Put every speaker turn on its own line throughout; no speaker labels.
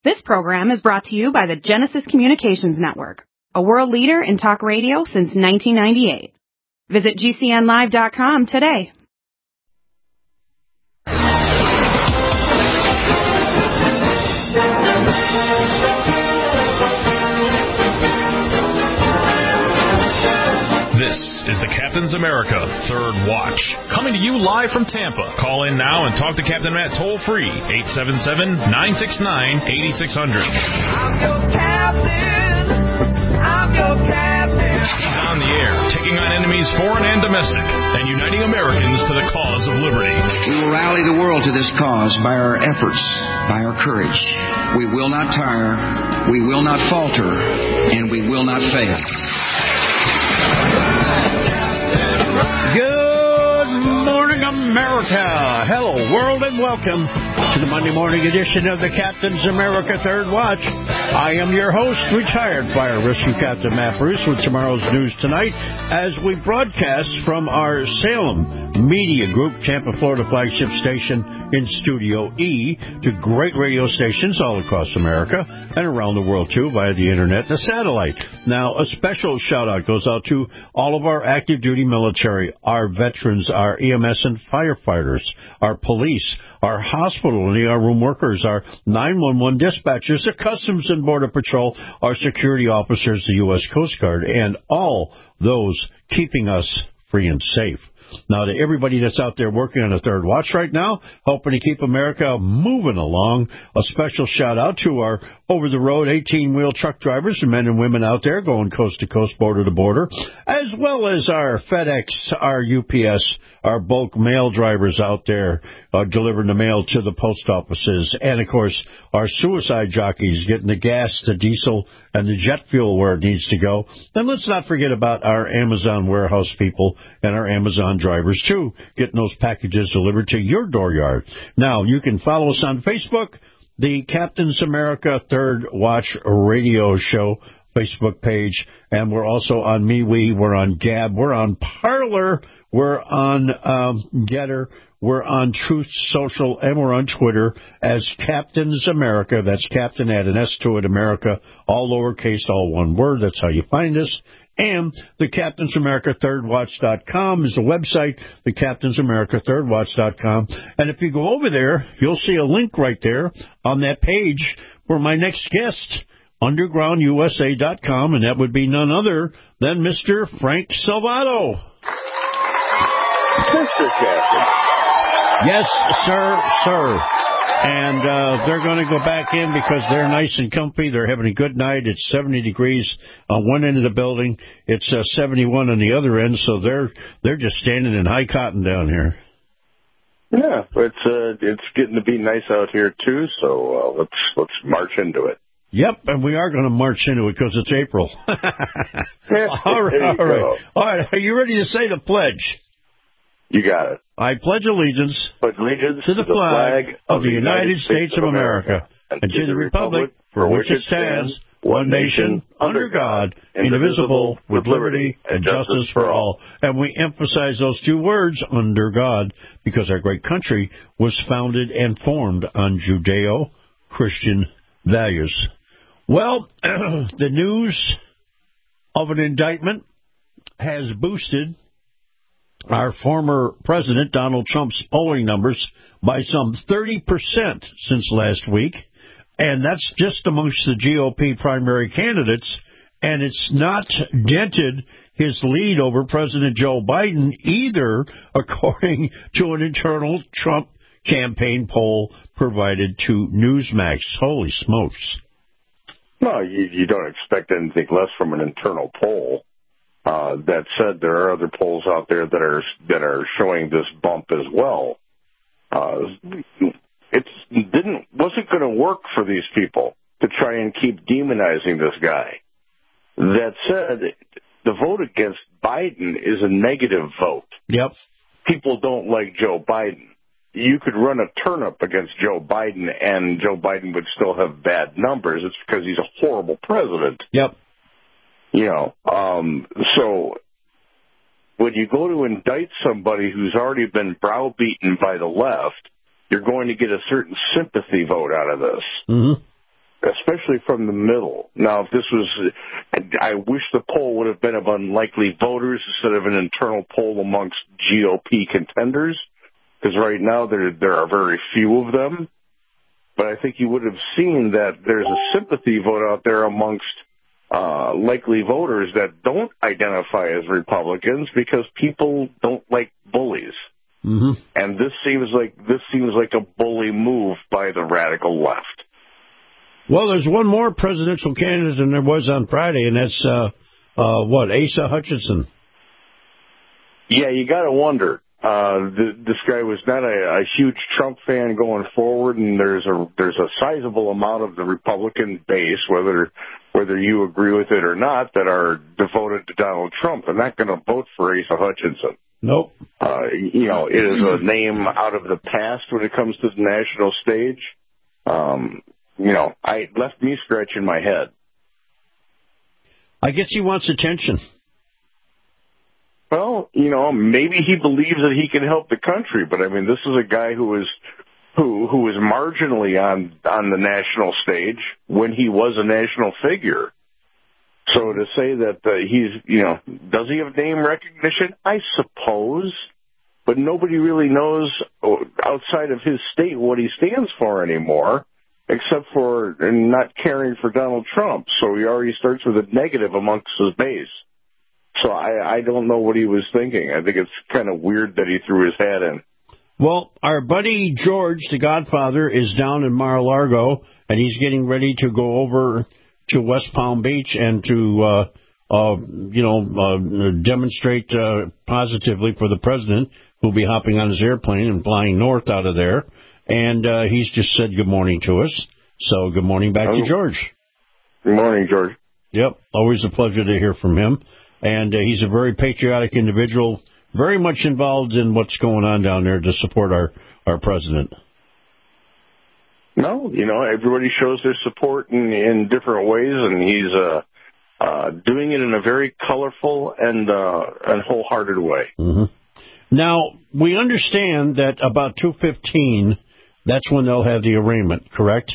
This program is brought to you by the Genesis Communications Network, a world leader in talk radio since 1998. Visit GCNlive.com today.
This is the Captain's America Third Watch, coming to you live from Tampa. Call in now and talk to Captain Matt toll-free, 877-969-8600.
I'm your captain. I'm your captain.
He's on the air, taking on enemies foreign and domestic, and uniting Americans to the cause of liberty.
We will rally the world to this cause by our efforts, by our courage. We will not tire, we will not falter, and we will not fail.
Good morning, America. Hello, world, and welcome to the Monday morning edition of the Captain's America Third Watch. I am your host, retired Fire Rescue Captain Matt Bruce, with tomorrow's news tonight as we broadcast from our Salem Media Group, Tampa, Florida flagship station in Studio E, to great radio stations all across America and around the world, too, via the Internet and the satellite. Now, a special shout-out goes out to all of our active-duty military, our veterans, our EMS and firefighters, our police, our hospital and ER room workers, our 911 dispatchers, the Customs and Border Patrol, our security officers, the U.S. Coast Guard, and all those keeping us free and safe. Now, to everybody that's out there working on a third watch right now, hoping to keep America moving along, a special shout-out to our over-the-road 18-wheel truck drivers and men and women out there going coast to coast, border to border, as well as our FedEx, our UPS, our bulk mail drivers out there delivering the mail to the post offices, and, of course, our suicide jockeys getting the gas, the diesel, and the jet fuel where it needs to go. And let's not forget about our Amazon warehouse people and our Amazon drivers, too, getting those packages delivered to your dooryard. Now, you can follow us on Facebook, the Captain's America Third Watch Radio Show Facebook page, and we're also on MeWe, we're on Gab, we're on Parler, we're on Getter, we're on Truth Social, and we're on Twitter as Captain's America. That's Captain, add an S to it, America, all lowercase, all one word. That's how you find us. And the Captain's America ThirdWatch.com is the website, the Captain's America ThirdWatch.com. And if you go over there, you'll see a link right there on that page for my next guest, UndergroundUSA.com, and that would be none other than Mr. Frank Salvato.
Mr. Captain.
Yes, sir. And they're going to go back in because they're nice and comfy. They're having a good night. It's 70 degrees on one end of the building. It's 71 on the other end, so they're just standing in high cotton down here.
Yeah, it's getting to be nice out here too. So let's march into it.
Yep, and we are going to march into it because it's April. All right. All right, are you ready to say the pledge?
You got it.
I pledge allegiance to the flag of the United States of America and to the republic for which it stands, one nation, under God, indivisible, with liberty and justice for all. And we emphasize those two words, under God, because our great country was founded and formed on Judeo-Christian values. Well, the news of an indictment has boosted our former president, Donald Trump's polling numbers by some 30% since last week, and that's just amongst the GOP primary candidates, and it's not dented his lead over President Joe Biden either, according to an internal Trump campaign poll provided to Newsmax. Holy smokes.
No, you don't expect anything less from an internal poll. That said, there are other polls out there that are showing this bump as well. Wasn't going to work for these people to try and keep demonizing this guy. That said, the vote against Biden is a negative vote.
Yep.
People don't like Joe Biden. You could run a turnip against Joe Biden, and Joe Biden would still have bad numbers. It's because he's a horrible president.
Yep.
So when you go to indict somebody who's already been browbeaten by the left, you're going to get a certain sympathy vote out of this.
Mm-hmm.
especially from the middle. Now, if this was, I wish the poll would have been of unlikely voters instead of an internal poll amongst GOP contenders, because right now there are very few of them. But I think you would have seen that there's a sympathy vote out there amongst likely voters that don't identify as Republicans because people don't like bullies.
Mm-hmm.
And this seems like a bully move by the radical left.
Well, there's one more presidential candidate than there was on Friday, and that's Asa Hutchinson.
Yeah, you got to wonder. This guy was not a huge Trump fan going forward, and there's a sizable amount of the Republican base, whether you agree with it or not, that are devoted to Donald Trump. They're not going to vote for Asa Hutchinson.
Nope.
It is a name out of the past when it comes to the national stage. I left me scratching my head.
I guess he wants attention.
Well, maybe he believes that he can help the country, but I mean, this is a guy who was marginally on the national stage when he was a national figure. So to say that does he have name recognition? I suppose, but nobody really knows outside of his state what he stands for anymore, except for not caring for Donald Trump. So he already starts with a negative amongst his base. So I don't know what he was thinking. I think it's kind of weird that he threw his hat in.
Well, our buddy George, the Godfather, is down in Mar-a-Lago, and he's getting ready to go over to West Palm Beach and to, demonstrate positively for the president, who'll be hopping on his airplane and flying north out of there. And he's just said good morning to us. So good morning back to George.
Good morning, George.
Yep, always a pleasure to hear from him. And he's a very patriotic individual, very much involved in what's going on down there to support our president.
No, everybody shows their support in different ways, and he's doing it in a very colorful and wholehearted way.
Mm-hmm. Now, we understand that about 2:15, that's when they'll have the arraignment, correct?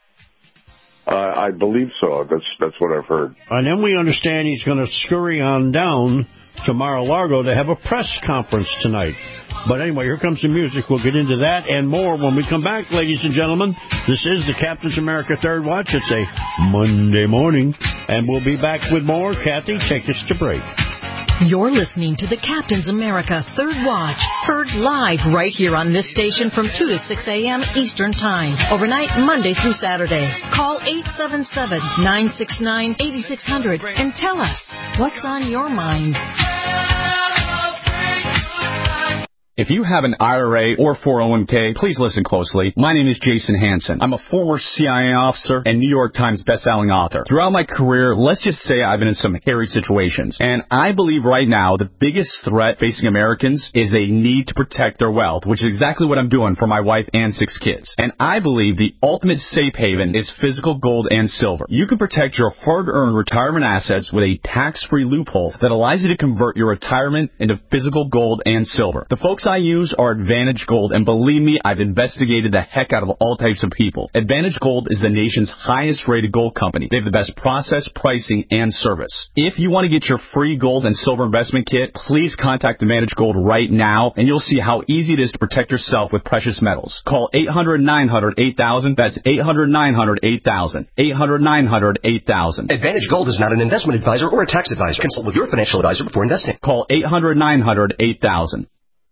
I believe so. That's what I've heard.
And then we understand he's going to scurry on down to Mar-a-Lago to have a press conference tonight. But anyway, here comes the music. We'll get into that and more when we come back, ladies and gentlemen. This is the Captain's America Third Watch. It's a Monday morning, and we'll be back with more. Kathy, take us to break.
You're listening to the Captain's America Third Watch, heard live right here on this station from 2 to 6 a.m. Eastern Time, overnight Monday through Saturday. Call 877-969-8600 and tell us what's on your mind.
If you have an IRA or 401k, please listen closely. My name is Jason Hansen. I'm a former CIA officer and New York Times bestselling author. Throughout my career, let's just say I've been in some hairy situations. And I believe right now the biggest threat facing Americans is a need to protect their wealth, which is exactly what I'm doing for my wife and 6 kids. And I believe the ultimate safe haven is physical gold and silver. You can protect your hard-earned retirement assets with a tax-free loophole that allows you to convert your retirement into physical gold and silver. The folks I use are Advantage Gold, and believe me, I've investigated the heck out of all types of people. Advantage Gold is the nation's highest-rated gold company. They have the best process, pricing, and service. If you want to get your free gold and silver investment kit, please contact Advantage Gold right now, and you'll see how easy it is to protect yourself with precious metals. Call 800-900-8000. That's 800-900-8000. 800-900-8000.
Advantage Gold is not an investment advisor or a tax advisor. Consult with your financial advisor before investing.
Call 800-900-8000.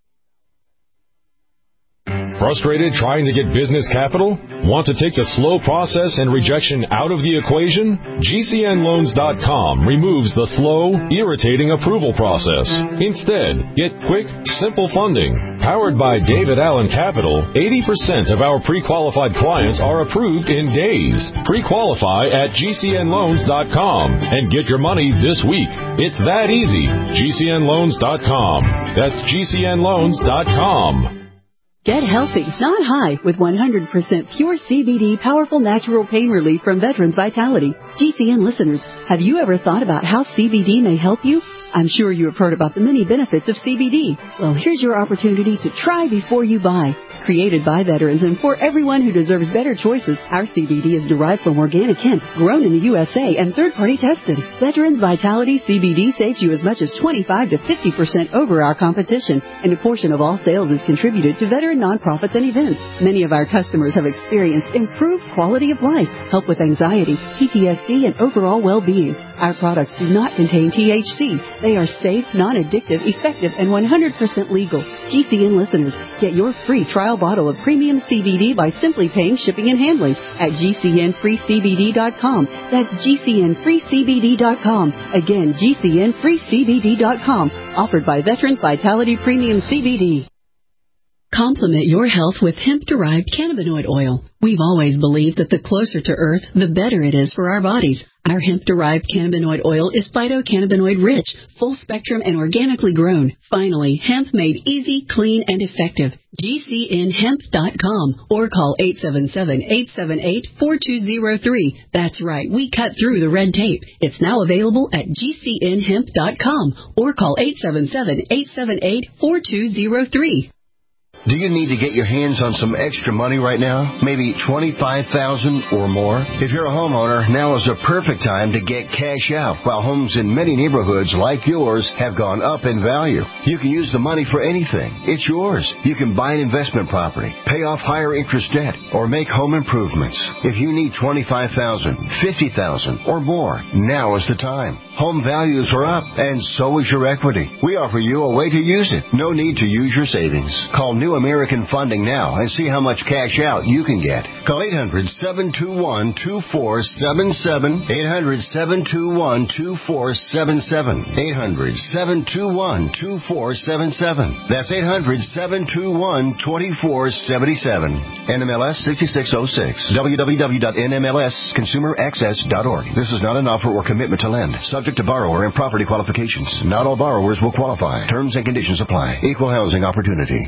Frustrated trying to get business capital? Want to take the slow process and rejection out of the equation? GCNloans.com removes the slow, irritating approval process. Instead, get quick, simple funding. Powered by David Allen Capital, 80% of our pre-qualified clients are approved in days. Pre-qualify at GCNloans.com and get your money this week. It's that easy. GCNloans.com. That's GCNloans.com.
Get healthy, not high, with 100% pure CBD powerful natural pain relief from Veterans Vitality. GCN listeners, have you ever thought about how CBD may help you? I'm sure you have heard about the many benefits of CBD. Well, here's your opportunity to try before you buy. created by veterans and for everyone who deserves better choices. Our CBD is derived from organic hemp, grown in the USA and third-party tested. Veterans Vitality CBD saves you as much as 25 to 50% over our competition, and a portion of all sales is contributed to veteran nonprofits and events. Many of our customers have experienced improved quality of life, help with anxiety, PTSD, and overall well-being. Our products do not contain THC. They are safe, non-addictive, effective, and 100% legal. GCN listeners, get your free trial bottle of premium CBD by simply paying shipping and handling at GCNFreeCBD.com. That's GCNFreeCBD.com. Again, GCNFreeCBD.com. Offered by Veterans Vitality Premium CBD. Complement your health with hemp-derived cannabinoid oil. We've always believed that the closer to Earth, the better it is for our bodies. Our hemp-derived cannabinoid oil is phytocannabinoid-rich, full-spectrum, and organically grown. Finally, hemp made easy, clean, and effective. GCNHemp.com or call 877-878-4203. That's right, we cut through the red tape. It's now available at GCNHemp.com or call 877-878-4203.
Do you need to get your hands on some extra money right now? Maybe $25,000 or more? If you're a homeowner, now is the perfect time to get cash out. While homes in many neighborhoods like yours have gone up in value, you can use the money for anything. It's yours. You can buy an investment property, pay off higher interest debt, or make home improvements. If you need $25,000, $50,000, or more, now is the time. Home values are up, and so is your equity. We offer you a way to use it. No need to use your savings. Call New American Funding now and see how much cash out you can get. Call 800-721-2477. 800-721-2477. 800-721-2477. That's 800-721-2477. NMLS 6606. www.nmlsconsumeraccess.org. This is not an offer or commitment to lend. Subject to borrower and property qualifications. Not all borrowers will qualify. Terms and conditions apply. Equal housing opportunity.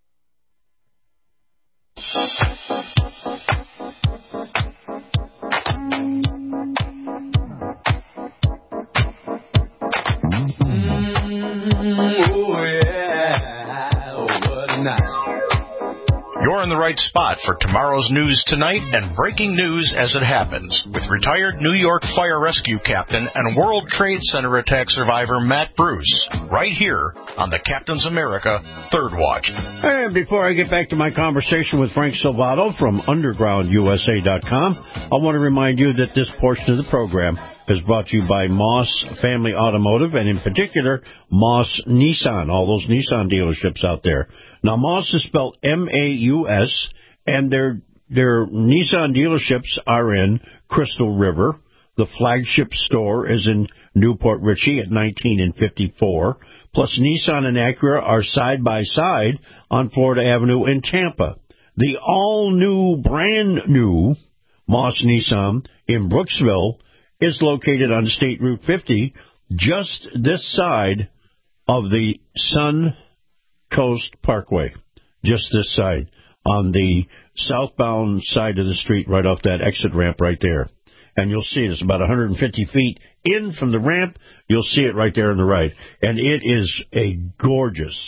You're in the right spot for tomorrow's news tonight and breaking news as it happens with retired New York Fire Rescue Captain and World Trade Center attack survivor Matt Bruce, right here on the Captain's America Third Watch.
And before I get back to my conversation with Frank Salvato from UndergroundUSA.com, I want to remind you that this portion of the program is brought to you by Moss Family Automotive, and in particular, Moss Nissan, all those Nissan dealerships out there. Now, Moss is spelled M-A-U-S, and their Nissan dealerships are in Crystal River. The flagship store is in Newport Richey at 19 and 54. Plus, Nissan and Acura are side by side on Florida Avenue in Tampa. The all-new, brand-new Moss Nissan in Brooksville is located on State Route 50, just this side of the Sun Coast Parkway, just this side, on the southbound side of the street, right off that exit ramp right there. And you'll see it. It's about 150 feet in from the ramp. You'll see it right there on the right. And it is a gorgeous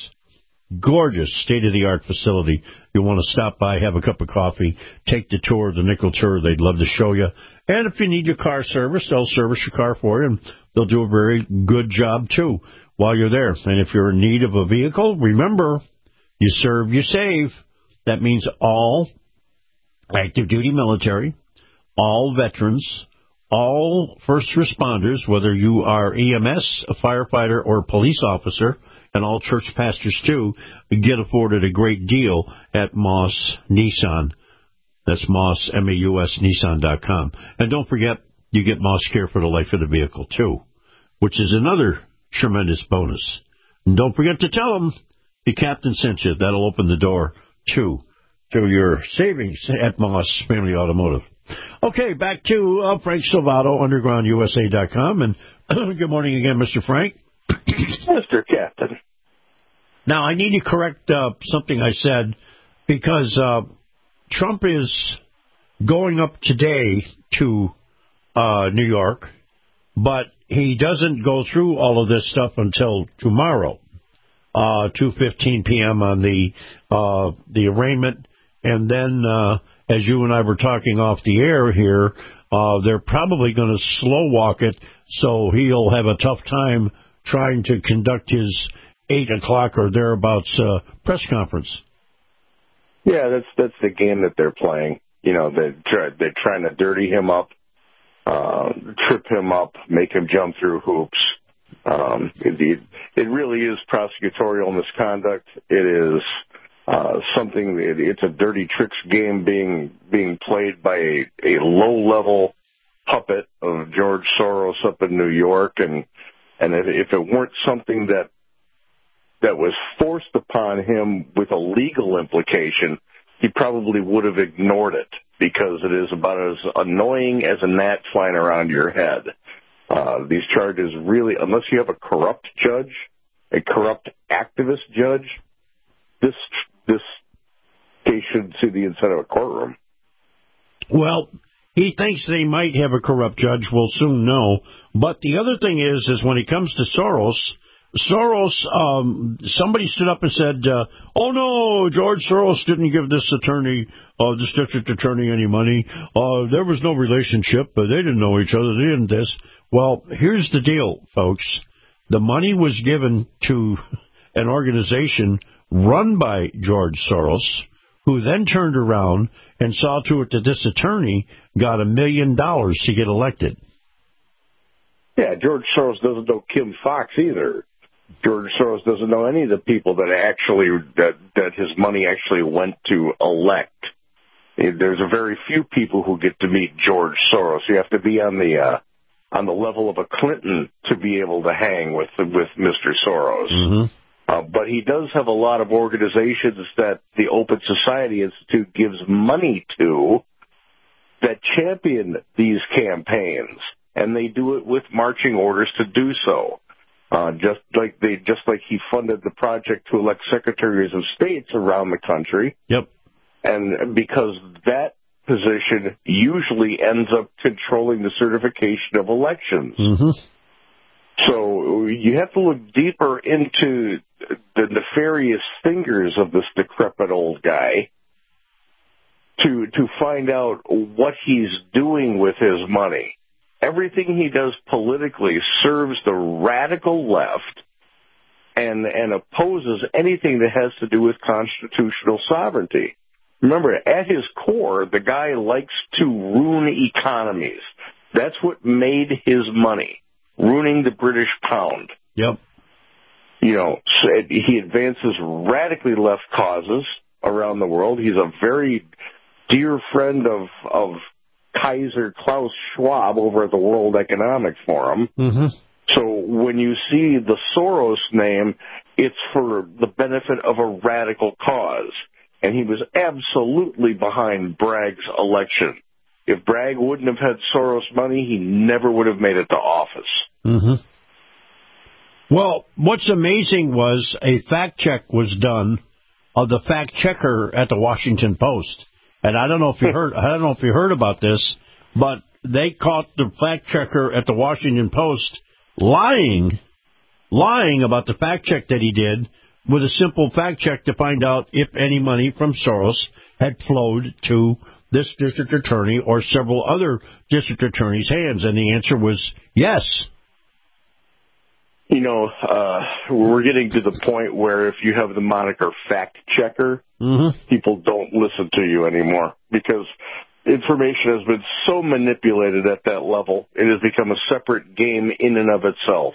state-of-the-art facility. You'll want to stop by, have a cup of coffee, take the tour, the nickel tour. They'd love to show you. And if you need your car service, they'll service your car for you, and they'll do a very good job, too, while you're there. And if you're in need of a vehicle, remember, you serve, you save. That means all active-duty military, all veterans, all first responders, whether you are EMS, a firefighter, or a police officer, and all church pastors, too, get afforded a great deal at Moss Nissan. That's Moss, M-A-U-S, Nissan.com. And don't forget, you get Moss Care for the life of the vehicle, too, which is another tremendous bonus. And don't forget to tell them the captain sent you. That'll open the door, too, to your savings at Moss Family Automotive. Okay, back to Frank Salvato, UndergroundUSA.com. And good morning again, Mr. Frank.
Mr. Captain.
Now, I need to correct something I said, because Trump is going up today to New York, but he doesn't go through all of this stuff until tomorrow. 2:15 p.m. on the arraignment. And then, as you and I were talking off the air here, they're probably going to slow walk it, so he'll have a tough time trying to conduct his 8 o'clock or thereabouts press conference.
Yeah, that's the game that they're playing. You know, they're trying to dirty him up, trip him up, make him jump through hoops. It really is prosecutorial misconduct. It is it's a dirty tricks game being played by a low-level puppet of George Soros up in New York, and if it weren't something that was forced upon him with a legal implication, he probably would have ignored it, because it is about as annoying as a gnat flying around your head. These charges really, unless you have a corrupt judge, a corrupt activist judge, this case should see the inside of a courtroom. Well,
he thinks they might have a corrupt judge. We'll soon know. But the other thing is when it comes to Soros, somebody stood up and said, oh, no, George Soros didn't give this district attorney any money. There was no relationship. They didn't know each other. They didn't this. Well, here's the deal, folks. The money was given to an organization run by George Soros, who then turned around and saw to it that this attorney got $1 million to get elected.
Yeah, George Soros doesn't know Kim Fox either. George Soros doesn't know any of the people that his money actually went to elect. There's a very few people who get to meet George Soros. You have to be on the level of a Clinton to be able to hang with Mr. Soros. Mm-hmm. But he does have a lot of organizations that the Open Society Institute gives money to that champion these campaigns, and they do it with marching orders to do so. Just like he funded the project to elect secretaries of states around the country.
Yep.
And because that position usually ends up controlling the certification of elections. Mm-hmm. So you have to look deeper into the nefarious fingers of this decrepit old guy to find out what he's doing with his money. Everything he does politically serves the radical left and opposes anything that has to do with constitutional sovereignty. Remember, at his core, the guy likes to ruin economies. That's what made his money, ruining the British pound.
Yep.
You know, he advances radically left causes around the world. He's a very dear friend of Kaiser Klaus Schwab over at the World Economic Forum. Mm-hmm. So when you see the Soros name, it's for the benefit of a radical cause. And he was absolutely behind Bragg's election. If Bragg wouldn't have had Soros money, he never would have made it to office.
Mm-hmm. Well, what's amazing was a fact check was done of the fact checker at the Washington Post. And I don't know if you heard about this, but they caught the fact checker at the Washington Post lying about the fact check that he did with a simple fact check to find out if any money from Soros had flowed to this district attorney or several other district attorneys' hands. And the answer was yes.
You know, we're getting to the point where if you have the moniker fact checker, mm-hmm. people don't listen to you anymore because information has been so manipulated at that level, it has become a separate game in and of itself.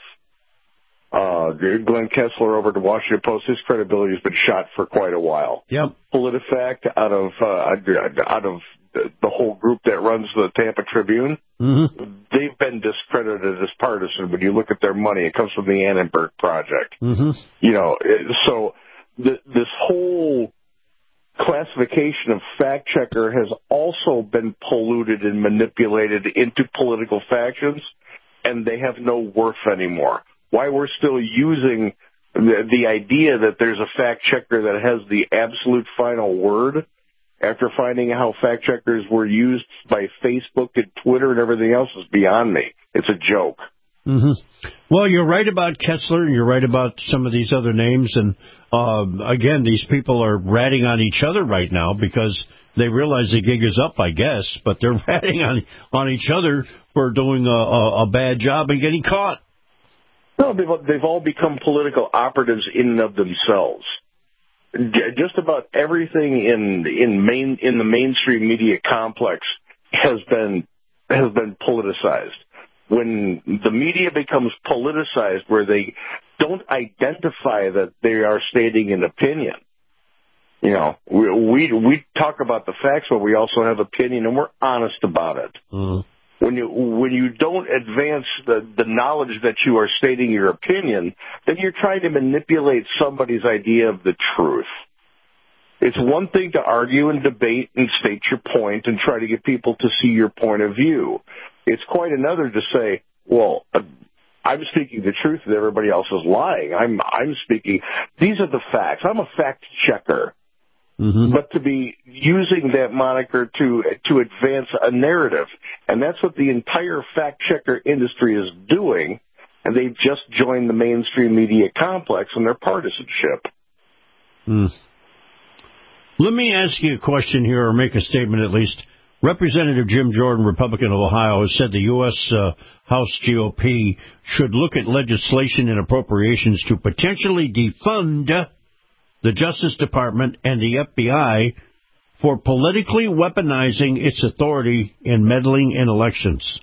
Glenn Kessler over at the Washington Post, his credibility has been shot for quite a while.
Yep.
PolitiFact out of the whole group that runs the Tampa Tribune, mm-hmm. they've been discredited as partisan. When you look at their money, it comes from the Annenberg Project. Mm-hmm. You know, so this whole classification of fact checker has also been polluted and manipulated into political factions, and they have no worth anymore. Why we're still using the idea that there's a fact checker that has the absolute final word after finding out how fact checkers were used by Facebook and Twitter and everything else is beyond me. It's a joke.
Mm-hmm. Well, you're right about Kessler, and you're right about some of these other names. And, again, these people are ratting on each other right now because they realize the gig is up, I guess. But they're ratting on each other for doing a bad job and getting caught.
No, they've all become political operatives in and of themselves. Just about everything in the mainstream media complex has been politicized. When the media becomes politicized, where they don't identify that they are stating an opinion, we talk about the facts, but we also have opinion, and we're honest about it.
Mm.
When you don't advance the knowledge that you are stating your opinion, then you're trying to manipulate somebody's idea of the truth. It's one thing to argue and debate and state your point and try to get people to see your point of view. It's quite another to say, well, I'm speaking the truth and everybody else is lying. I'm speaking, these are the facts. I'm a fact checker.
Mm-hmm.
But to be using that moniker to advance a narrative, and that's what the entire fact checker industry is doing, and they've just joined the mainstream media complex in their partisanship.
Mm. Let me ask you a question here, or make a statement at least. Representative Jim Jordan, Republican of Ohio, has said the U.S. House GOP should look at legislation and appropriations to potentially defund the Justice Department and the FBI for politically weaponizing its authority in meddling in elections.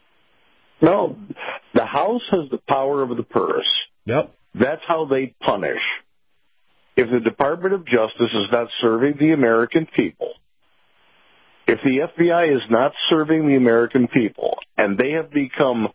No, the House has the power of the purse.
Yep.
That's how they punish. If the Department of Justice is not serving the American people, if the FBI is not serving the American people, and they have become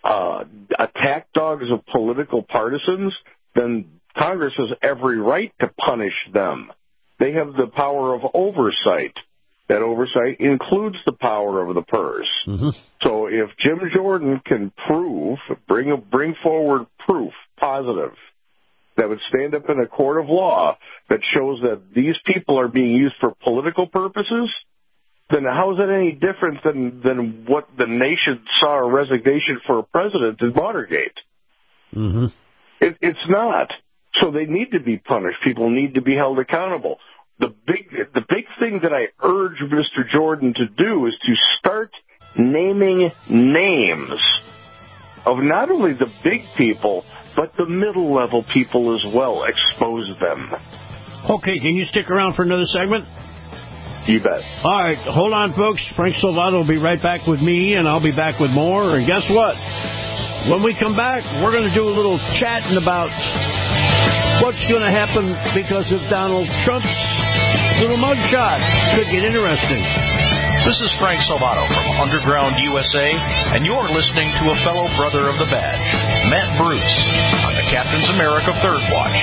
attack dogs of political partisans, then Congress has every right to punish them. They have the power of oversight. That oversight includes the power of the purse.
Mm-hmm.
So if Jim Jordan can bring forward proof, positive, that would stand up in a court of law that shows that these people are being used for political purposes, then how is it any different than what the nation saw a resignation for a president in Watergate?
Mm-hmm.
It's not. So they need to be punished. People need to be held accountable. The big thing that I urge Mr. Jordan to do is to start naming names of not only the big people, but the middle-level people as well. Expose them.
Okay, can you stick around for another segment?
You bet.
All right, hold on, folks. Frank Salvato will be right back with me, and I'll be back with more. And guess what? When we come back, we're going to do a little chatting about what's going to happen because of Donald Trump's little mugshot. Could get interesting.
This is Frank Salvato from Underground USA, and you're listening to a fellow brother of the badge, Matt Bruce, on the Captain's America Third Watch.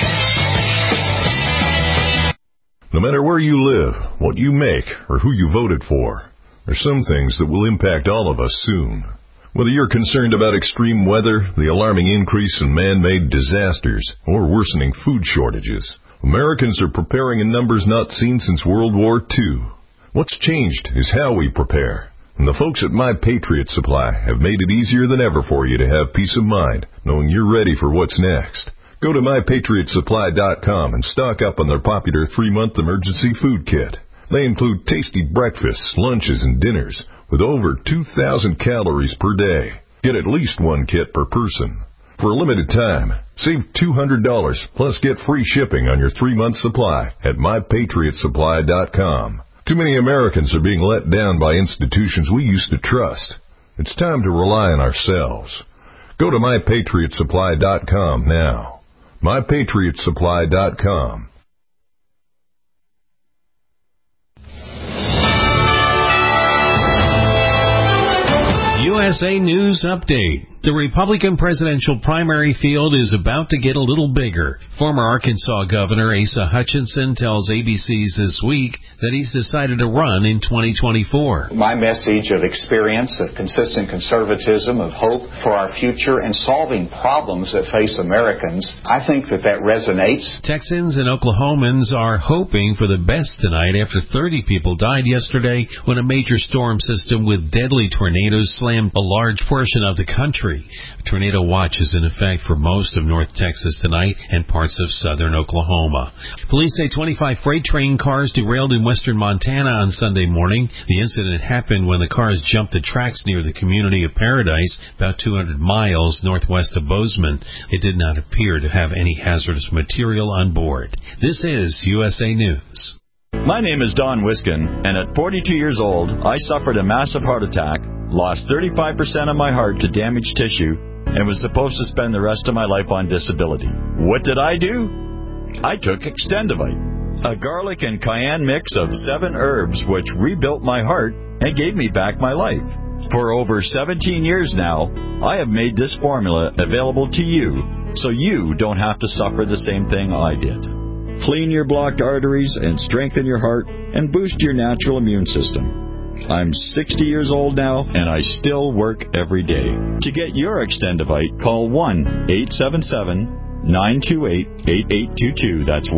No matter where you live, what you make, or who you voted for, there's some things that will impact all of us soon. Whether you're concerned about extreme weather, the alarming increase in man-made disasters, or worsening food shortages, Americans are preparing in numbers not seen since World War II. What's changed is how we prepare. And the folks at My Patriot Supply have made it easier than ever for you to have peace of mind, knowing you're ready for what's next. Go to MyPatriotSupply.com and stock up on their popular 3-month emergency food kit. They include tasty breakfasts, lunches, and dinners with over 2,000 calories per day. Get at least one kit per person. For a limited time, save $200 plus get free shipping on your 3-month supply at MyPatriotSupply.com. Too many Americans are being let down by institutions we used to trust. It's time to rely on ourselves. Go to MyPatriotSupply.com now. MyPatriotSupply.com.
USA News Update. The Republican presidential primary field is about to get a little bigger. Former Arkansas Governor Asa Hutchinson tells ABC's This Week that he's decided to run in 2024.
My message of experience, of consistent conservatism, of hope for our future, and solving problems that face Americans, I think that resonates.
Texans and Oklahomans are hoping for the best tonight after 30 people died yesterday when a major storm system with deadly tornadoes slammed a large portion of the country. country. A tornado watch is in effect for most of North Texas tonight and parts of southern Oklahoma. Police say 25 freight train cars derailed in western Montana on Sunday morning. The incident happened when the cars jumped the tracks near the community of Paradise, about 200 miles northwest of Bozeman. It did not appear to have any hazardous material on board. This is USA News.
My name is Don Wiskin, and at 42 years old, I suffered a massive heart attack, lost 35% of my heart to damaged tissue, and was supposed to spend the rest of my life on disability. What did I do? I took Extendivite, a garlic and cayenne mix of 7 herbs which rebuilt my heart and gave me back my life. For over 17 years now, I have made this formula available to you, so you don't have to suffer the same thing I did. Clean your blocked arteries and strengthen your heart and boost your natural immune system. I'm 60 years old now, and I still work every day. To get your Extendivite, call 1-877-928-8822. That's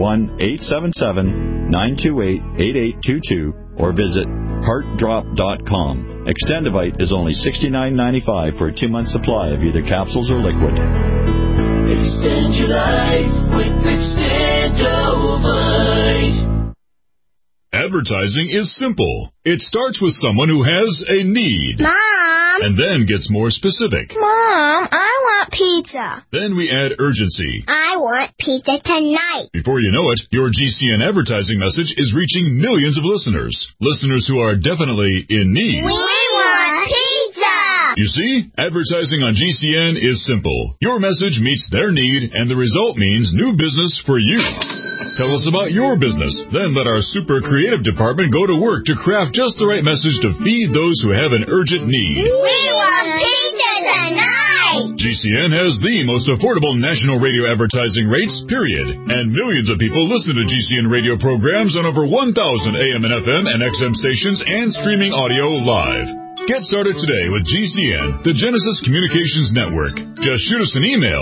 1-877-928-8822. Or visit heartdrop.com. Extendivite is only $69.95 for a 2-month supply of either capsules or liquid.
Extend your life with Extendivite.
Advertising is simple. It starts with someone who has a need.
Mom!
And then gets more specific.
Mom, I want pizza.
Then we add urgency.
I want pizza tonight.
Before you know it, your GCN advertising message is reaching millions of listeners. Listeners who are definitely in need.
We want pizza!
You see, advertising on GCN is simple. Your message meets their need, and the result means new business for you. Tell us about your business. Then let our super creative department go to work to craft just the right message to feed those who have an urgent need.
We want pizza tonight!
GCN has the most affordable national radio advertising rates, period. And millions of people listen to GCN radio programs on over 1,000 AM and FM and XM stations and streaming audio live. Get started today with GCN, the Genesis Communications Network. Just shoot us an email,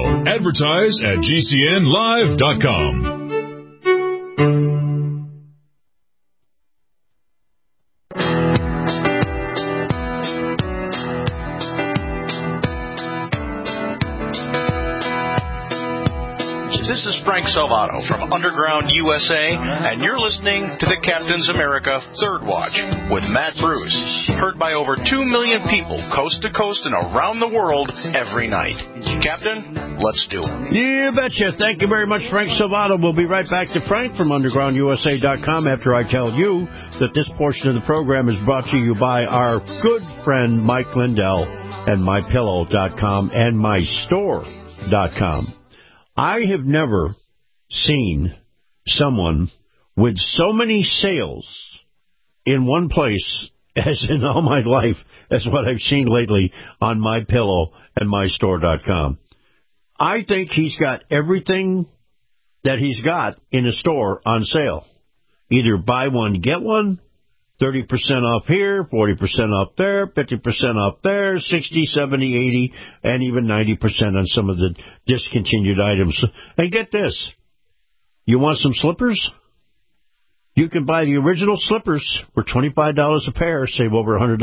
advertise@gcnlive.com.
This is Frank Salvato from Underground USA, and you're listening to the Captain's America Third Watch with Matt Bruce, heard by over 2 million people coast to coast and around the world every night. Captain, let's do it.
You betcha. Thank you very much, Frank Salvato. We'll be right back to Frank from UndergroundUSA.com after I tell you that this portion of the program is brought to you by our good friend Mike Lindell and MyPillow.com and MyStore.com. I have never seen someone with so many sales in one place as in all my life as what I've seen lately on MyPillow and MyStore.com. I think he's got everything that he's got in a store on sale. Either buy one, get one, 30% off here, 40% off there, 50% off there, 60, 70, 80, and even 90% on some of the discontinued items. And get this. You want some slippers? You can buy the original slippers for $25 a pair, save over $100,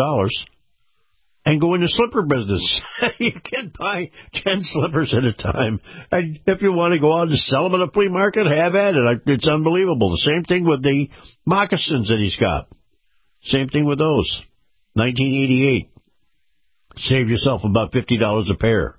and go into slipper business. You can buy 10 slippers at a time. And if you want to go out and sell them at a flea market, have at it. It's unbelievable. The same thing with the moccasins that he's got. Same thing with those. 1988. Save yourself about $50 a pair.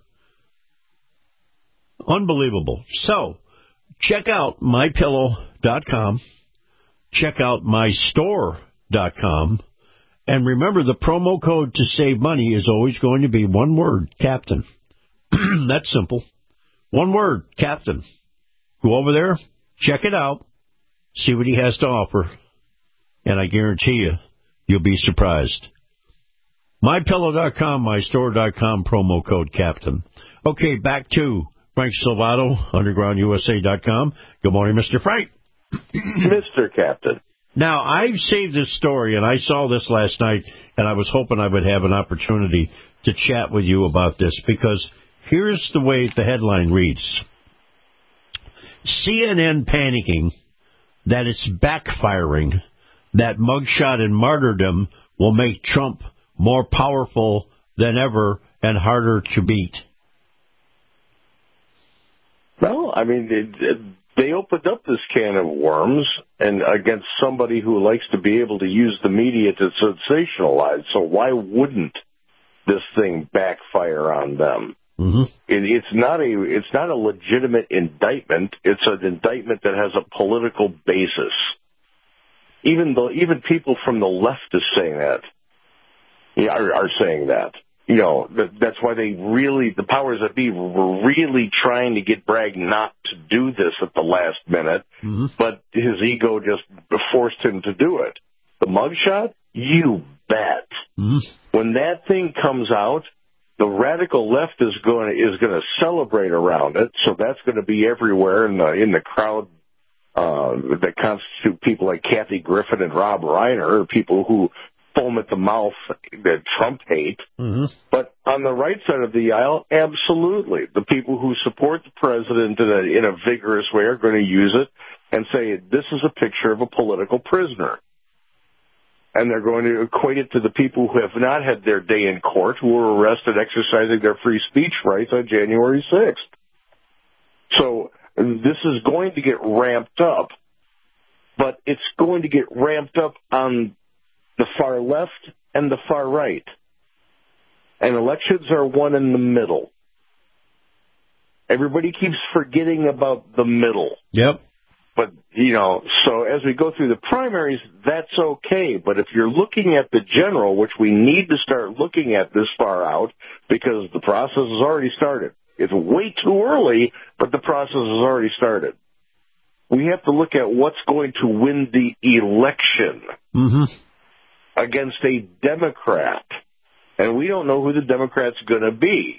Unbelievable. So, check out MyPillow.com. Check out MyStore.com. And remember, the promo code to save money is always going to be one word, Captain. That's simple. One word, Captain. Go over there, check it out, see what he has to offer, and I guarantee you, you'll be surprised. MyPillow.com, MyStore.com, promo code Captain. Okay, back to Frank Salvato, UndergroundUSA.com. Good morning, Mr. Frank.
Mr. Captain.
Now, I've saved this story, and I saw this last night, and I was hoping I would have an opportunity to chat with you about this, because here's the way the headline reads. CNN panicking that it's backfiring, that mugshot and martyrdom will make Trump more powerful than ever and harder to beat?
Well, I mean, they opened up this can of worms and against somebody who likes to be able to use the media to sensationalize. So why wouldn't this thing backfire on them?
Mm-hmm.
It's not a legitimate indictment. It's an indictment that has a political basis. Even people from the left is saying that. Are saying that. You know, that's why the powers that be were really trying to get Bragg not to do this at the last minute, but his ego just forced him to do it. The mugshot? You bet. When that thing comes out, the radical left is going to celebrate around it, so that's going to be everywhere in the crowd that constitute people like Kathy Griffin and Rob Reiner, or people who foam at the mouth that Trump hate. But on the right side of the aisle, absolutely. The people who support the president in a vigorous way are going to use it and say, this is a picture of a political prisoner. And they're going to equate it to the people who have not had their day in court, who were arrested exercising their free speech rights on January 6th. So this is going to get ramped up, but it's going to get ramped up on the far left and the far right. And elections are won in the middle. Everybody keeps forgetting about the middle.
Yep.
But, so as we go through the primaries, that's okay. But if you're looking at the general, which we need to start looking at this far out, because the process has already started. It's way too early, but the process has already started. We have to look at what's going to win the election against a Democrat. And we don't know who the Democrat's going to be.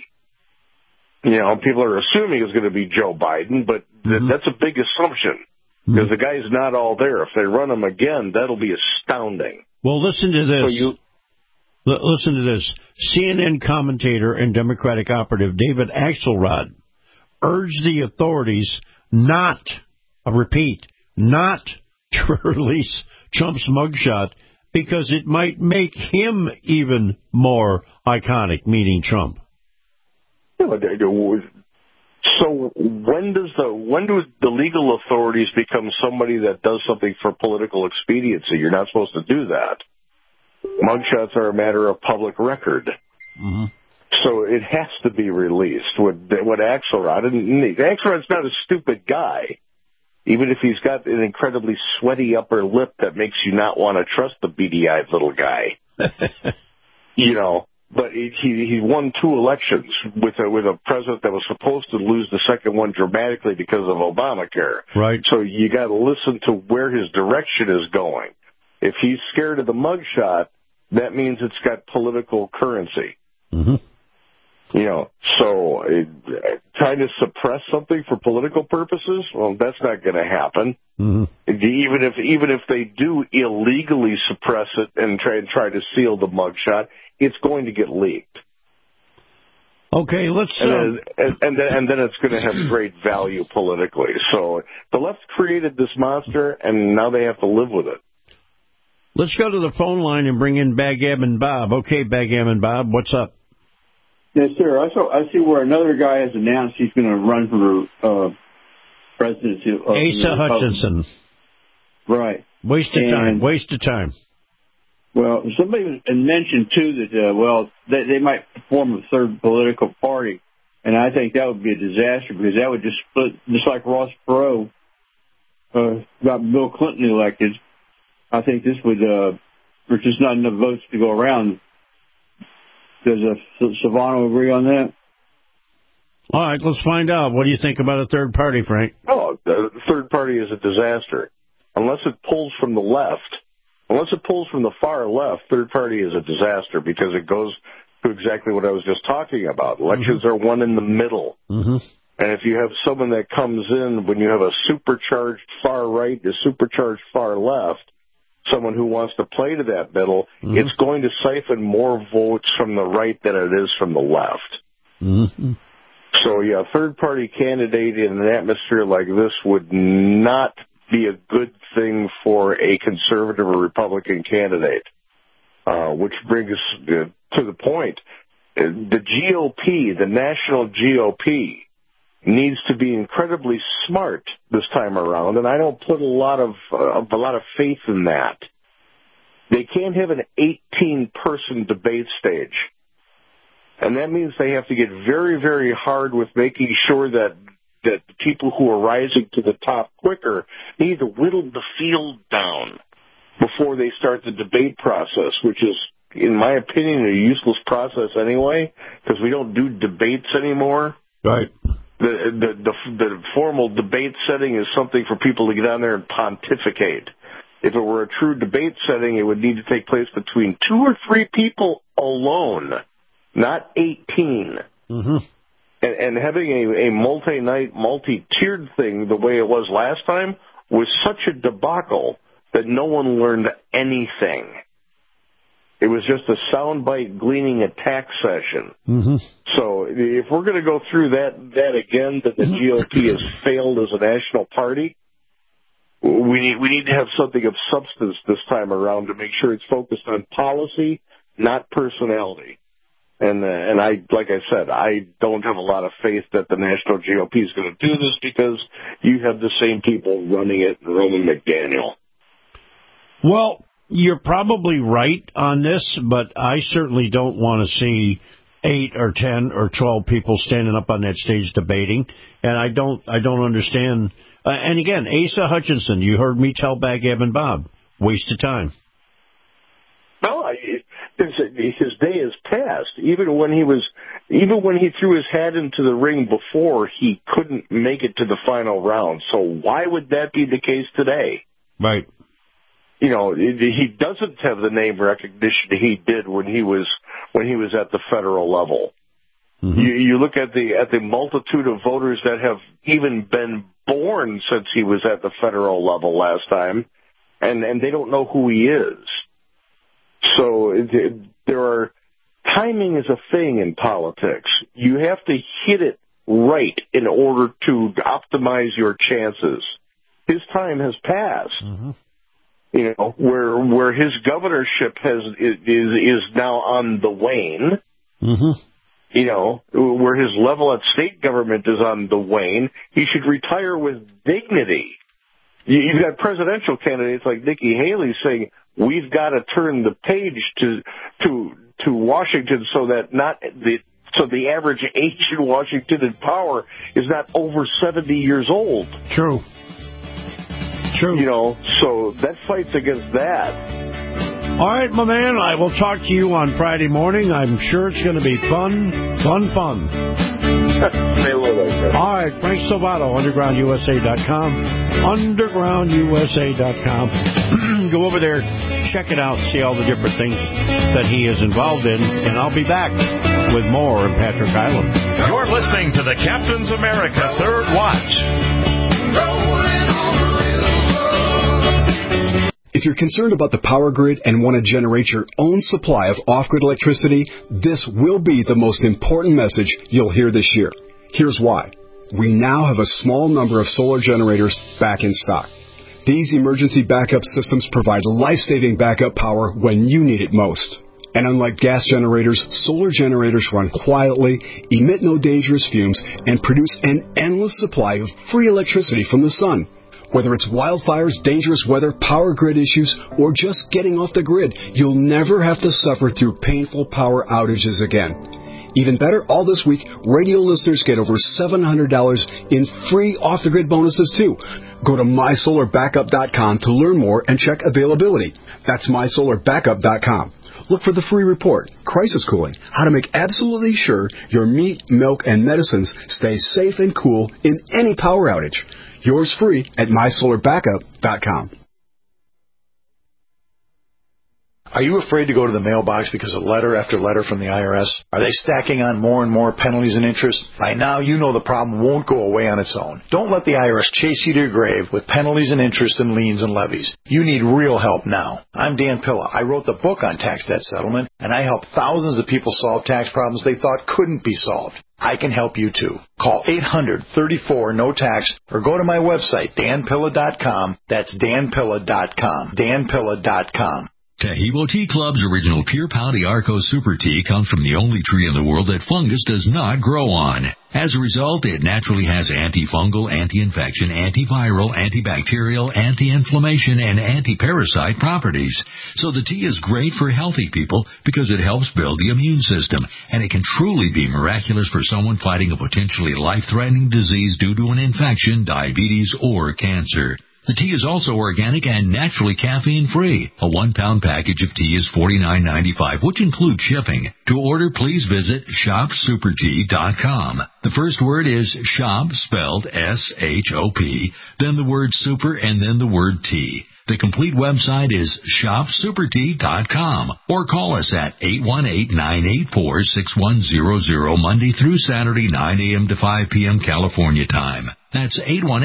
People are assuming it's going to be Joe Biden, but that's a big assumption. Because the guy's not all there. If they run him again, that'll be astounding.
Well, listen to this. Listen to this. CNN commentator and Democratic operative David Axelrod urged the authorities not to release Trump's mugshot because it might make him even more iconic, meaning Trump.
So when do the legal authorities become somebody that does something for political expediency? You're not supposed to do that. Mugshots are a matter of public record. So it has to be released. What Axelrod's not a stupid guy. Even if he's got an incredibly sweaty upper lip that makes you not want to trust the beady-eyed little guy. But he won 2 elections with a president that was supposed to lose the second one dramatically because of Obamacare.
Right.
So you got to listen to where his direction is going. If he's scared of the mugshot, that means it's got political currency. So trying to suppress something for political purposes, well, that's not going to happen. Even if they do illegally suppress it and try to seal the mugshot, it's going to get leaked.
Okay, let's.
And then it's going to have great value politically. So the left created this monster, and now they have to live with it.
Let's go to the phone line and bring in Backgammon Bob. Okay, Backgammon Bob, what's up?
Yes, sir. I see where another guy has announced he's going to run for presidency.
Asa Hutchinson.
Right.
Waste of time.
Well, somebody mentioned, too, that, they might form a third political party. And I think that would be a disaster because that would just split, just like Ross Perot got Bill Clinton elected. I think this would, there's just not enough votes to go around. Does Savano agree on that?
All right, let's find out. What do you think about a third party, Frank?
Oh, the third party is a disaster. Unless it pulls from the left, unless it pulls from the far left, third party is a disaster because it goes to exactly what I was just talking about. Elections are won in the middle. And if you have someone that comes in when you have a supercharged far right, a supercharged far left, someone who wants to play to that middle, it's going to siphon more votes from the right than it is from the left. So, yeah, a third-party candidate in an atmosphere like this would not be a good thing for a conservative or Republican candidate, which brings to the point. the GOP, the national GOP, needs to be incredibly smart this time around, and I don't put a lot of faith in that. They can't have an 18-person debate stage, and that means they have to get very, very hard with making sure that the people who are rising to the top quicker need to whittle the field down before they start the debate process, which is, in my opinion, a useless process anyway, because we don't do debates anymore.
Right.
The formal debate setting is something for people to get on there and pontificate. If it were a true debate setting, it would need to take place between 2 or 3 people alone, not 18.
Mm-hmm.
And having a multi-night, multi-tiered thing the way it was last time was such a debacle that no one learned anything. It was just a soundbite gleaning attack session.
Mm-hmm.
So if we're going to go through that again, that the GOP has failed as a national party, we need to have something of substance this time around to make sure it's focused on policy, not personality. And like I said, I don't have a lot of faith that the national GOP is going to do this because you have the same people running it, Roman McDaniel.
Well, you're probably right on this, but I certainly don't want to see 8 or 10 or 12 people standing up on that stage debating, and I don't understand. And again, Asa Hutchinson, you heard me tell Backgammon Bob, waste of time.
No, his day has passed. Even when he threw his hat into the ring before, he couldn't make it to the final round. So why would that be the case today?
Right.
You know, he doesn't have the name recognition he did when he was at the federal level.
Mm-hmm.
You look at the multitude of voters that have even been born since he was at the federal level last time, and they don't know who he is. So timing is a thing in politics. You have to hit it right in order to optimize your chances. His time has passed.
Mm-hmm.
You know, where his governorship is now on the wane.
Mm-hmm.
You know, where his level at state government is on the wane. He should retire with dignity. You've got presidential candidates like Nikki Haley saying we've got to turn the page to Washington so that the average age in Washington in power is not over 70 years old.
True.
You know, so that fights against that.
All right, my man, I will talk to you on Friday morning. I'm sure it's going to be fun.
Say hello there.
All right, Frank Salvato, UndergroundUSA.com. UndergroundUSA.com. Go over there, check it out, see all the different things that he is involved in, and I'll be back with more in Patrick Island.
You're listening to the Captain's America Third Watch.
If you're concerned about the power grid and want to generate your own supply of off-grid electricity, this will be the most important message you'll hear this year. Here's why. We now have a small number of solar generators back in stock. These emergency backup systems provide life-saving backup power when you need it most. And unlike gas generators, solar generators run quietly, emit no dangerous fumes, and produce an endless supply of free electricity from the sun. Whether it's wildfires, dangerous weather, power grid issues, or just getting off the grid, you'll never have to suffer through painful power outages again. Even better, all this week, radio listeners get over $700 in free off-the-grid bonuses, too. Go to mysolarbackup.com to learn more and check availability. That's mysolarbackup.com. Look for the free report, Crisis Cooling, how to make absolutely sure your meat, milk, and medicines stay safe and cool in any power outage. Yours free at mysolarbackup.com.
Are you afraid to go to the mailbox because of letter after letter from the IRS? Are they stacking on more and more penalties and interest? By now, you know the problem won't go away on its own. Don't let the IRS chase you to your grave with penalties and interest and liens and levies. You need real help now. I'm Dan Pilla. I wrote the book on tax debt settlement, and I help thousands of people solve tax problems they thought couldn't be solved. I can help you too. Call 800-34-NO-TAX or go to my website, danpilla.com. That's danpilla.com. danpilla.com.
Tahibo Tea Club's original Pure Pau Arco Super Tea comes from the only tree in the world that fungus does not grow on. As a result, it naturally has antifungal, anti-infection, antiviral, antibacterial, anti-inflammation, and anti-parasite properties. So the tea is great for healthy people because it helps build the immune system, and it can truly be miraculous for someone fighting a potentially life-threatening disease due to an infection, diabetes, or cancer. The tea is also organic and naturally caffeine-free. A 1-pound package of tea is $49.95, which includes shipping. To order, please visit shopsupertea.com. The first word is shop, spelled S-H-O-P, then the word super, and then the word tea. The complete website is shopsupertea.com, or call us at 818-984-6100 Monday through Saturday, 9 a.m. to 5 p.m. California time. That's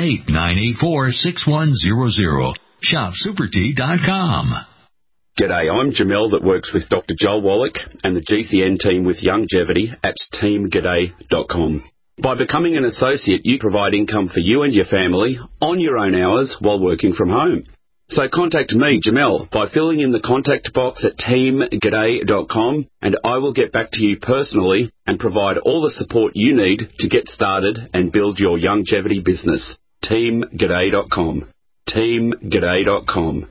818-984-6100. Shopsupertea.com.
G'day, I'm Jamel that works with Dr. Joel Wallach and the GCN team with Longevity at teamg'day.com. By becoming an associate, you provide income for you and your family on your own hours while working from home. So contact me, Jamel, by filling in the contact box at teamg'day.com, and I will get back to you personally and provide all the support you need to get started and build your longevity business. teamg'day.com. teamg'day.com.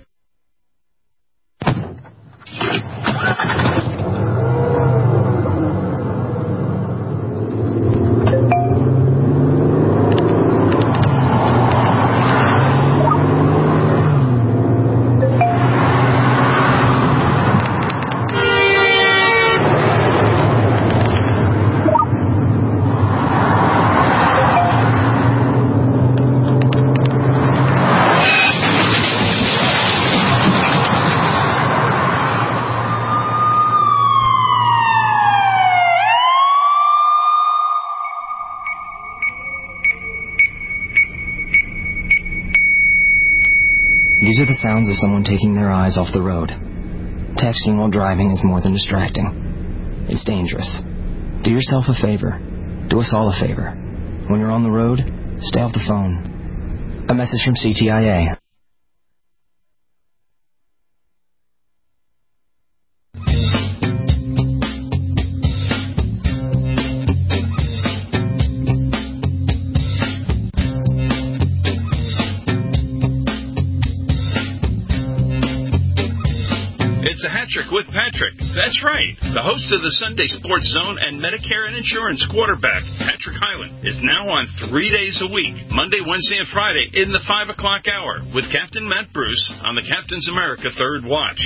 These are the sounds of someone taking their eyes off the road. Texting while driving is more than distracting. It's dangerous. Do yourself a favor. Do us all a favor. When you're on the road, stay off the phone. A message from CTIA.
It's a hat trick with Patrick. That's right. The host of the Sunday Sports Zone and Medicare and Insurance quarterback, Patrick Hyland, is now on 3 days a week, Monday, Wednesday, and Friday in the 5 o'clock hour with Captain Matt Bruce on the Captain's America Third Watch.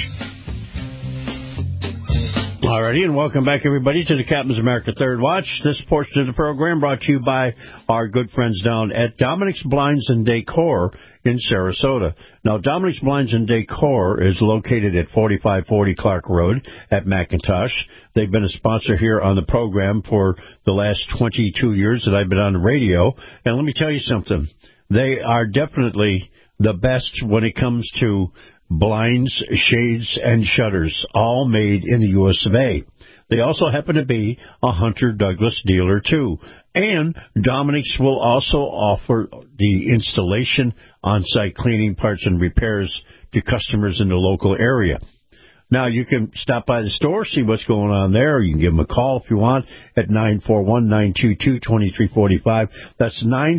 Alrighty, and welcome back, everybody, to the Captain's America Third Watch. This portion of the program brought to you by our good friends down at Dominic's Blinds and Decor in Sarasota. Now, Dominic's Blinds and Decor is located at 4540 Clark Road at McIntosh. They've been a sponsor here on the program for the last 22 years that I've been on the radio. And let me tell you something. They are definitely the best when it comes to blinds, shades, and shutters, all made in the U.S. of A. They also happen to be a Hunter Douglas dealer, too. And Dominic's will also offer the installation, on-site cleaning, parts, and repairs to customers in the local area. Now, you can stop by the store, see what's going on there. You can give them a call if you want at 941-922-2345. That's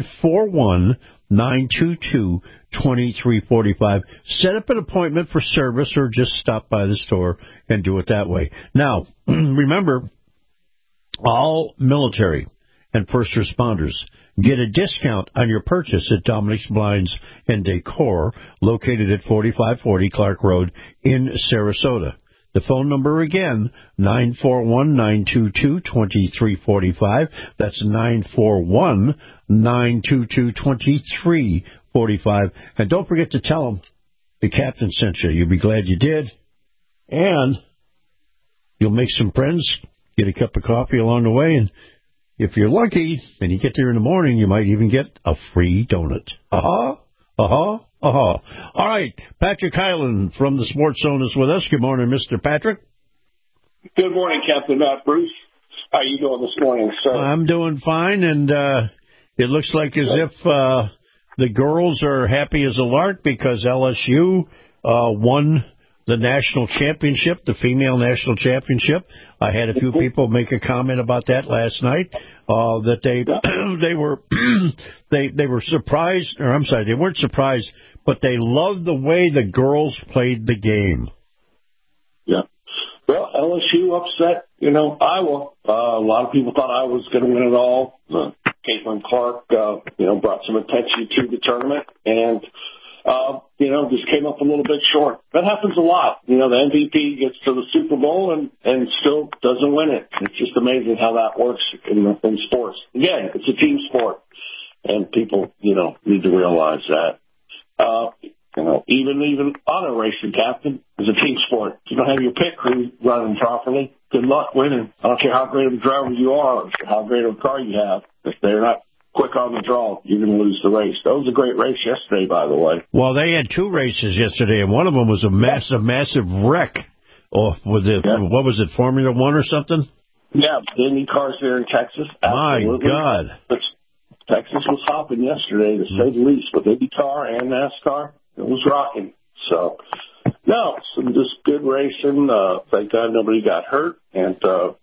941-922-2345. Set up an appointment for service or just stop by the store and do it that way. Now, remember, all military and first responders get a discount on your purchase at Dominic's Blinds and Decor, located at 4540 Clark Road in Sarasota. The phone number again, 941-922-2345. That's 941-922-2345. And don't forget to tell them the captain sent you. You'll be glad you did. And you'll make some friends, get a cup of coffee along the way, and if you're lucky and you get there in the morning, you might even get a free donut. All right, Patrick Hyland from the Sports Zone is with us. Good morning, Mr. Patrick.
Good morning, Captain Matt Bruce. How are you doing this morning, sir?
I'm doing fine, and it looks like as if the girls are happy as a lark because LSU won the national championship, the female national championship. I had a few people make a comment about that last night, that they were surprised, or I'm sorry, they weren't surprised, but they loved the way the girls played the game.
Yeah. Well, LSU upset, Iowa. A lot of people thought Iowa was going to win it all. Caitlin Clark, brought some attention to the tournament and, just came up a little bit short. That happens a lot. The MVP gets to the Super Bowl and still doesn't win it. It's just amazing how that works in sports. Again, it's a team sport, and people, need to realize that. Even auto racing, Captain, is a team sport. If you don't have your pit crew running properly, good luck winning. I don't care how great of a driver you are or how great of a car you have. If they're not quick on the draw, you're going to lose the race. That was a great race yesterday, by the way.
Well, they had 2 races yesterday, and one of them was a massive wreck. What was it, Formula One or something?
Yeah, Indy cars there in Texas. Absolutely.
My God.
Texas was hopping yesterday, to say the least, with IndyCar and NASCAR. It was rocking. So, no, some just good racing. Thank God nobody got hurt, and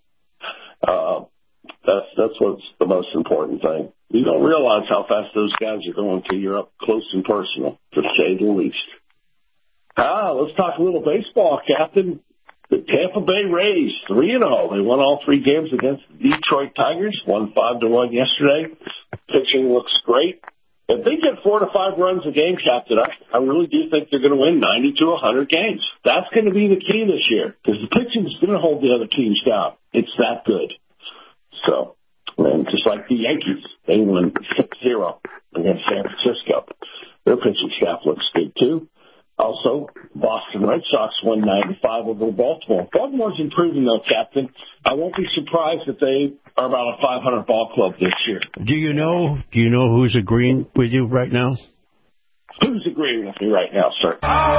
that's what's the most important thing. You don't realize how fast those guys are going till you're up close and personal, to say the least. Let's talk a little baseball, Captain. The Tampa Bay Rays, 3-0. They won all 3 games against the Detroit Tigers, won 5-1 yesterday. Pitching looks great. If they get 4 to 5 runs a game, Captain, I really do think they're going to win 90 to 100 games. That's going to be the key this year, because the pitching is going to hold the other teams down. It's that good. So, and just like the Yankees, they won 6-0 against San Francisco. Their pitching staff looks good, too. Also, Boston Red Sox won 9-5 over Baltimore. Baltimore's improving, though, Captain. I won't be surprised if they are about a 500 ball club this year.
Do you know who's agreeing with you right now?
Who's agreeing with me right now, sir?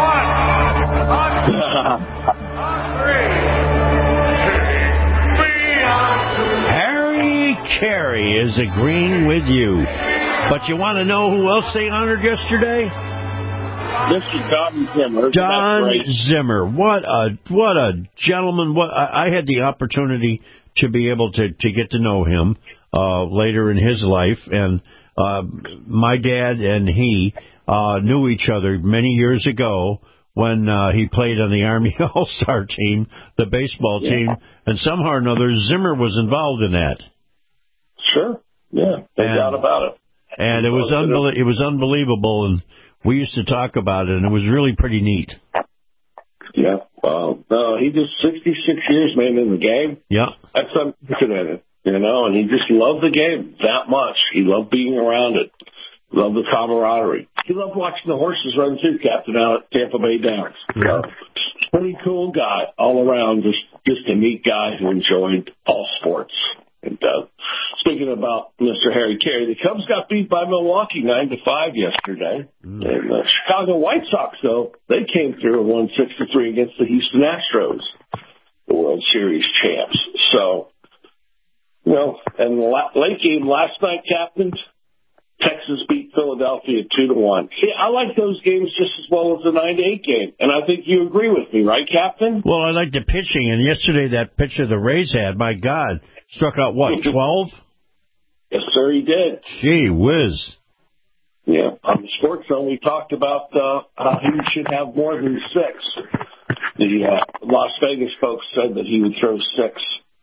Harry Carey is agreeing with you. But you want to know who else they honored yesterday?
Mr. Don Zimmer.
Don Zimmer. What a gentleman. I had the opportunity to be able to get to know him later in his life, and my dad and he knew each other many years ago when he played on the Army All-Star team, the baseball team, and somehow or another Zimmer was involved in that.
Sure. Yeah, no doubt about it.
And it was unbelievable, and we used to talk about it, and it was really pretty neat.
Yeah. Well, he just 66 years, man, in the game.
Yeah.
That's unprecedented, and he just loved the game that much. He loved being around it. Loved the camaraderie. He loved watching the horses run too, Captain, out at Tampa Bay Downs.
Yeah.
Pretty cool guy all around, just a neat guy who enjoyed all sports. And speaking about Mr. Harry Carey, the Cubs got beat by Milwaukee 9-5 yesterday. And the Chicago White Sox, though, they came through and won 6-3 against the Houston Astros, the World Series champs. So, and the late game last night, Captain, Texas beat Philadelphia 2-1. I like those games just as well as the 9-8 game, and I think you agree with me, right, Captain?
Well, I like the pitching, and yesterday that pitcher the Rays had, my God, struck out, 12?
Yes, sir, he did.
Gee whiz.
Yeah, on the Sports Zone, we talked about how he should have more than 6. The Las Vegas folks said that he would throw 6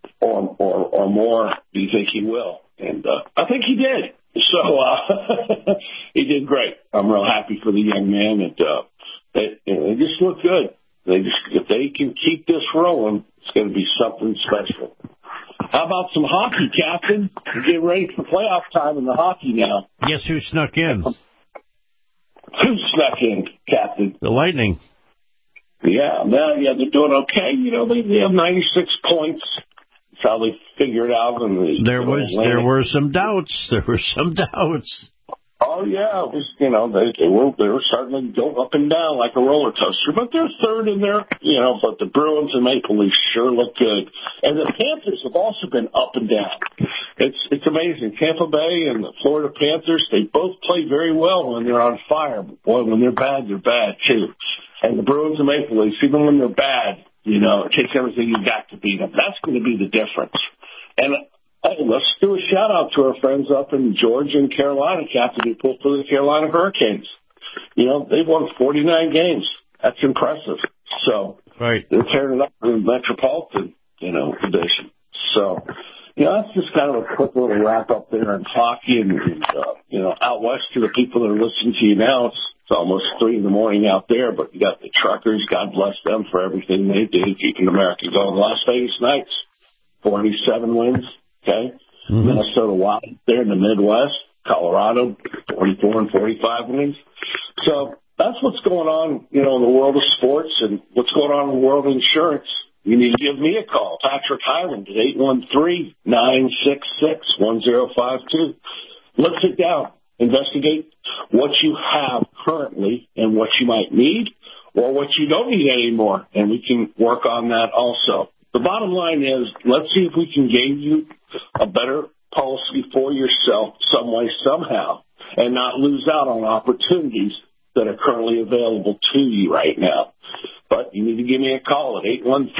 or more. Do you think he will? And I think he did. So he did great. I'm real happy for the young man, and they just look good. If they can keep this rolling, it's going to be something special. How about some hockey, Captain? We're getting ready for playoff time in the hockey now.
Guess who snuck in?
Who snuck in, Captain?
The Lightning.
Yeah, they're doing okay. They have 96 points. That's how they figured out.
There were some doubts.
Oh yeah, it was, they were starting to go up and down like a roller coaster, but they're third in there, but the Bruins and Maple Leafs sure look good. And the Panthers have also been up and down. It's amazing. Tampa Bay and the Florida Panthers, they both play very well when they're on fire. But boy, when they're bad too. And the Bruins and Maple Leafs, even when they're bad, it takes everything you got to beat them. That's going to be the difference. And hey, let's do a shout out to our friends up in Georgia and Carolina, Captain, who pulled through the Carolina Hurricanes. They've won 49 games. That's impressive. So
right.
They're tearing it up in the Metropolitan, division. So, that's just kind of a quick little wrap up there in hockey and out west to the people that are listening to you now. It's almost 3 a.m. out there, but you got the truckers. God bless them for everything they do, keeping America going. Las Vegas Knights, 47 wins. Okay. Mm-hmm. Minnesota Wild there in the Midwest. Colorado, 44 and 45 wins. So that's what's going on, in the world of sports and what's going on in the world of insurance. You need to give me a call, Patrick Highland, at 813-966-1052. Let's sit down, investigate what you have currently and what you might need or what you don't need anymore, and we can work on that also. The bottom line is, let's see if we can give you a better policy for yourself some way, somehow, and not lose out on opportunities that are currently available to you right now. But you need to give me a call at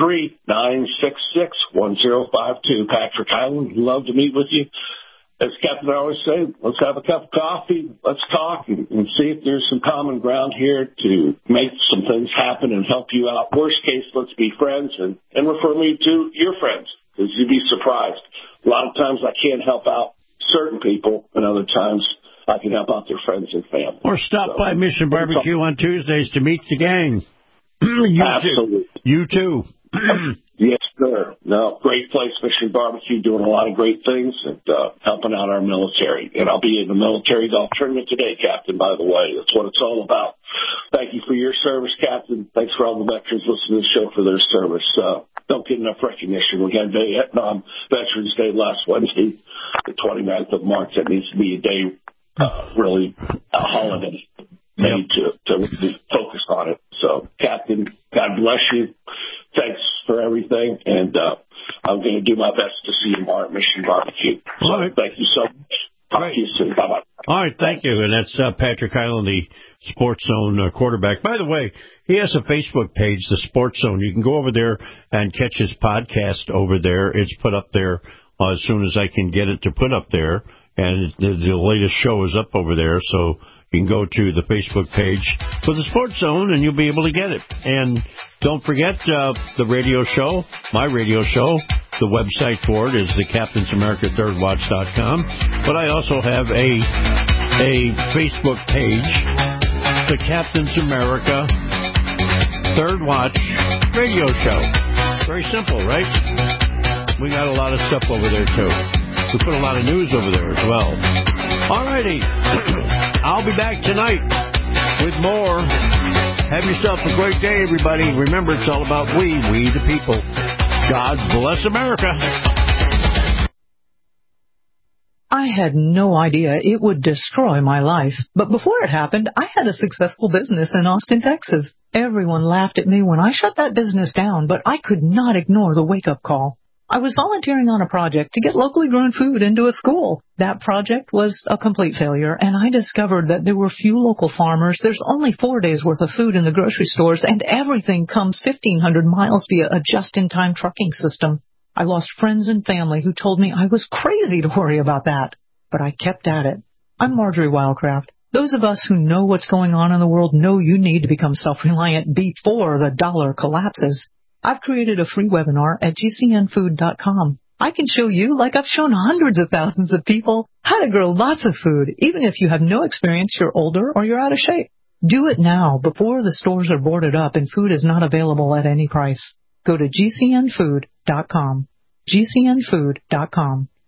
813-966-1052. Patrick Highland, love to meet with you. As Captain I always say, let's have a cup of coffee, let's talk, and see if there's some common ground here to make some things happen and help you out. Worst case, let's be friends and refer me to your friends, because you'd be surprised. A lot of times I can't help out certain people, and other times I can help out their friends and family.
Or stop by Mission Barbecue on Tuesdays to meet the gang.
Absolutely.
You too.
Yes, sir. No, great place, Mission Barbecue, doing a lot of great things and helping out our military. And I'll be in the military golf tournament today, Captain, by the way. That's what it's all about. Thank you for your service, Captain. Thanks for all the veterans listening to the show for their service. Don't get enough recognition. We had Vietnam Veterans Day last Wednesday, the 29th of March. That needs to be a day, really a holiday. Made to really focus on it. So, Captain, God bless you. Thanks for everything, and I'm going to do my best to see you tomorrow at Mission Barbecue. So, right. Thank you so much. Talk to you soon. Bye-bye.
All right, thank you. And that's Patrick Highland, the Sports Zone quarterback. By the way, he has a Facebook page, the Sports Zone. You can go over there and catch his podcast over there. It's put up there as soon as I can get it to put up there. And the latest show is up over there, so you can go to the Facebook page for the Sports Zone, and you'll be able to get it. And don't forget the radio show, my radio show. The website for it is the CaptainsAmerica3rdWatch.com. But I also have a Facebook page, the Captains America Third Watch Radio Show. Very simple, right? We got a lot of stuff over there, too. We put a lot of news over there as well. All righty. I'll be back tonight with more. Have yourself a great day, everybody. Remember, it's all about we the people. God bless America.
I had no idea it would destroy my life. But before it happened, I had a successful business in Austin, Texas. Everyone laughed at me when I shut that business down, but I could not ignore the wake-up call. I was volunteering on a project to get locally grown food into a school. That project was a complete failure, and I discovered that there were few local farmers. There's only 4 days' worth of food in the grocery stores, and everything comes 1,500 miles via a just-in-time trucking system. I lost friends and family who told me I was crazy to worry about that. But I kept at it. I'm Marjorie Wildcraft. Those of us who know what's going on in the world know you need to become self-reliant before the dollar collapses. I've created a free webinar at GCNfood.com. I can show you, like I've shown hundreds of thousands of people, how to grow lots of food, even if you have no experience, you're older, or you're out of shape. Do it now before the stores are boarded up and food is not available at any price. Go to GCNfood.com. GCNfood.com.